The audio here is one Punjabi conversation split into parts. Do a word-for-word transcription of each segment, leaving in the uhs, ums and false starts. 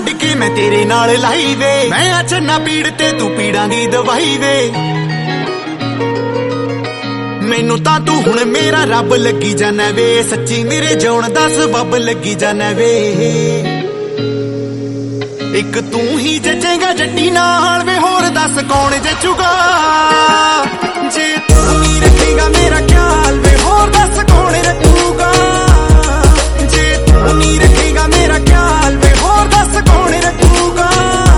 ਛੱਡ ਕੇ ਮੈਂ ਤੇਰੇ ਨਾਲ ਲਾਈ ਵੇ। ਮੈਂ ਆ ਚੰਨਾ ਪੀੜ ਤੇ ਤੂੰ ਪੀੜਾਂ ਦੀ ਦਵਾਈ ਵੇ। ਮੈਨੂੰ ਤਾਂ ਤੂੰ ਹੁਣ ਮੇਰਾ ਰੱਬ ਲੱਗੀ ਜਾਣਾ ਵੇ। ਸੱਚੀ ਮੇਰੇ ਜਿਉਣ ਦਾ ਸਬੱਬ ਲੱਗੀ ਜਾਣਾ ਵੇ। ਇੱਕ ਤੂੰ ਹੀ ਜੱਜੇਗਾ ਜੱਟੀ ਨਾਲ ਵੇ, ਹੋਰ ਦੱਸ ਕੌਣ ਜੱਜੂਗਾ। ਜੇ ਤੂੰ ਨਹੀਂ ਰੱਖੇਗਾ ਮੇਰਾ ਖਿਆਲ ਵੇ, ਹੋਰ ਦੱਸ ਕੌਣ ਰੱਖੂਗਾ। ਜੇ ਤੂੰ ਨਹੀਂ ਰੱਖੇਗਾ ਮੇਰਾ ਖਿਆਲ ਵੇ, ਹੋਰ ਦੱਸ ਕੌਣ ਰੱਖੂਗਾ।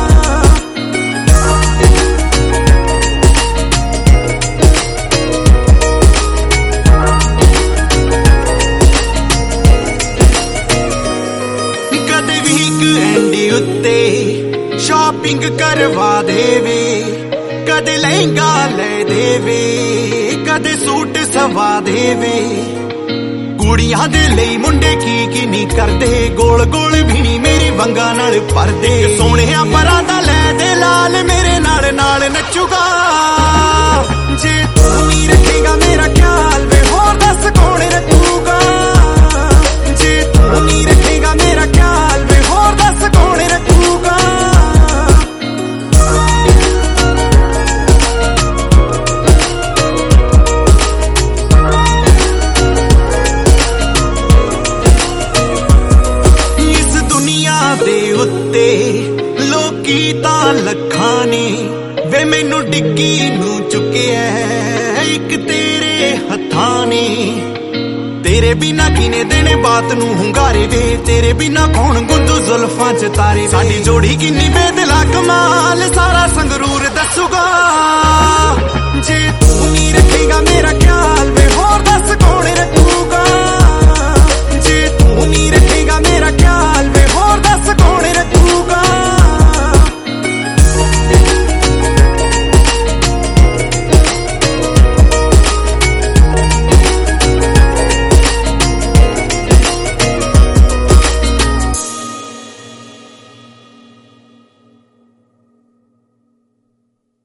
ਕਦੇ ਵੀਕਐਂਡ ਉੱਤੇ ਸ਼ਾਪਿੰਗ ਕਰਵਾ ਦੇਵੇ, ਕਦੇ ਲਹਿੰਗਾ ਲੈ ਦੇਵੇ, ਕਦੇ ਸੂਟ ਸਵਾ ਦੇਵੇ। ਕੁੜੀਆਂ ਦੇ ਲਈ ਮੁੰਡੇ ਕੀ ਕੀ ਨਹੀਂ ਕਰਦੇ, ਗੋਲ ਗੋਲ ਵੀ ਨਹੀਂ ਮੇਰੀ ਵੰਗਾਂ ਨਾਲ ਭਰਦੇ। ਸੋਹਣਿਆ ਪਰਾਂ ਦਾ ਲੈ ਦੇ ਲਾਲ ਮੇਰੇ ਨਾਲ ਨਾਲ ਨੱਚੂਗਾ। ਜੇ ਤੂੰ ਨਹੀਂ ਰੱਖੇਗਾ ਮੇਰਾ ਖਿਆਲ ਵੇ, ਹੋਰ ਦੱਸ ਕੌਣ ਰੱਖੂਗਾ। ਜੇ ਤੂੰ ਨਹੀਂ ਰੱਖੇਗਾ ਮੇਰਾ ਖਿਆਲ ਵੇ, ਹੋਰ ਦੱਸ ਕੌਣ ਰੱਖੂਗਾ। ਇਸ ਦੁਨੀਆ ਦੇ ਉੱਤੇ ਲੋਕੀ ਤਾਂ ਲੱਖਾਂ ਨੇ ਵੇ, ਮੈਨੂੰ ਡਿੱਗੀ ਨੂੰ ਚੁੱਕਿਆ ਇੱਕ ਤੇਰੇ ਹੱਥਾਂ ਨੇ। ਤੇਰੇ ਬਿਨਾ ਕਿਨੇ ਦੇਣੇ ਬਾਤ ਨੂੰ ਹੁੰਗਾਰੇ ਵੇ, ਤੇਰੇ ਬਿਨਾ ਕੌਣ ਗੁੰਦੂ ਜ਼ੁਲਫਾਂ ਚ ਤਾਰੇ। ਸਾਡੀ ਜੋੜੀ ਕਿੰਨੀ ਬੇਦਿਲਾ ਕਮਾਲ, ਸਾਰਾ ਸੰਗ